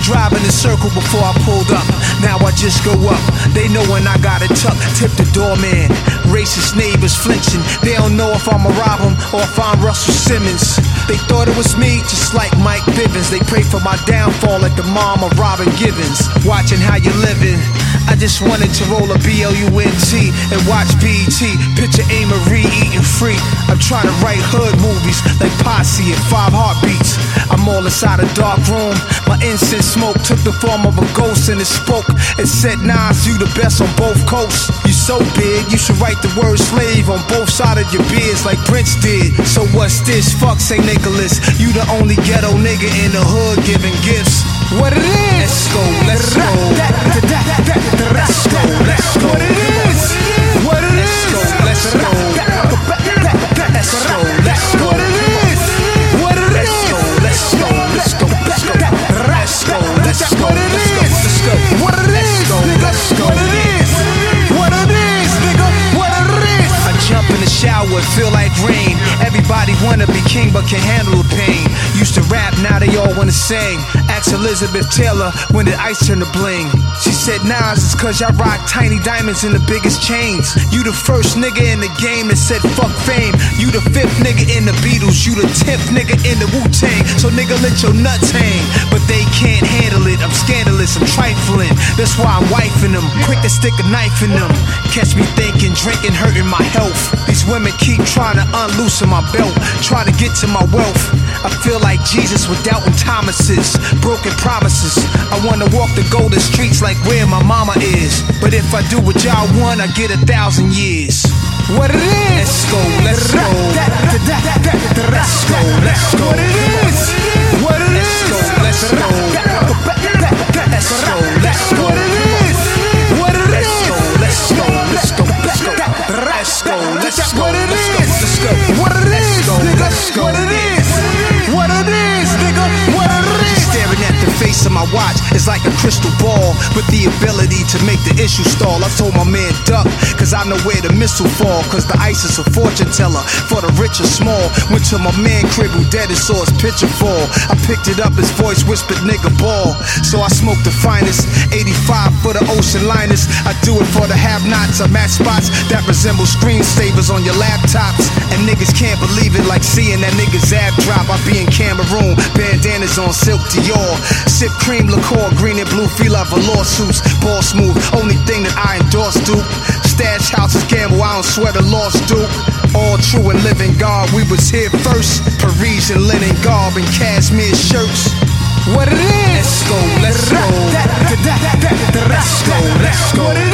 driving in circle before I pulled up. Now I just go up. They know when I got it tucked. Tip the doorman. Racist neighbors flinching. They don't know if I'ma rob them or if I'm Russell Simmons. They thought it was me, just like Mike Bivens. They pray for my downfall like the mom of Robin Givens. Watching how you living. I just wanted to roll a BLUNT and watch BET. Picture A. Marie eating free. I'm trying to write hood movies like Posse and 5 Heartbeats. I'm all inside a dark room. My incense smoke took the form of a ghost and it spoke. It said, Nas, you the best on both coasts. You so big, you should write the word slave on both sides of your beards like Prince did. So what's this? Fuck St. Nicholas. You the only ghetto nigga in the hood giving gifts. What it is? Let's go, let's go. Let's go, let's go. What it is? What it is? Let's go, let's go. Let's go, let's go. What it is? What it is? Let's go, let's go, let's go. Let's go, let's go, let's go. Let's go. What it is? Let's go. What it is? What it is, nigga? What it is? I jump in the shower, feel like rain. Everybody wanna be king but can't handle the pain. Used to rap, now they all wanna sing. Ask Elizabeth Taylor when did ice turn to bling. She said, Nas, it's cause y'all rock tiny diamonds in the biggest chains. You the first nigga in the game that said fuck fame. You the 5th nigga in the Beatles. You the 10th nigga in the Wu-Tang. So nigga, let your nuts hang. But they can't handle it. I'm scandalous, I'm trifling. That's why I'm wifing them. Quick to stick a knife in them. Catch me thinking, drinking, hurting my health. These women keep trying to unloosen my belt, trying to get to my wealth. I feel like Jesus with doubting Thomases, broken promises. I wanna walk the golden streets like where my mama is. But if I do what y'all want, I get 1,000 years. What it is? Let's go, let's go. Let's go, let's go. What it is? What it is? Let's go, let's go. Let's go, let's go. What it is? What it is? Let's go, let's go, let's go. Let's go, let's go. What it is? Let's go. What it is? Let's go. What it is? What it is, nigga? What it is? Staring at the face of my watch is like a crystal ball with the ability to make the issue stall. I told my man duck, cause I know where the missile fall. Cause the ice is a fortune teller for the rich or small. Went to my man crib who dead and saw his picture fall. I picked it up, his voice whispered nigga ball. So I smoked the finest 85 for the ocean liners. I do it for the have-nots. I match spots that resemble screensavers on your laptops. And niggas can't believe it like seeing that nigga's ab drop. I be in Cameroon, bandanas on silk Dior. Sip cream liqueur, green and blue fila velour suits. Ball smooth, only thing that I endorse, dude. Stash houses gamble, I don't sweat a lost dude. All true and living God, we was here first. Parisian linen garb and cashmere shirts. What it is? Let's go, let's go. Let's go, let's go.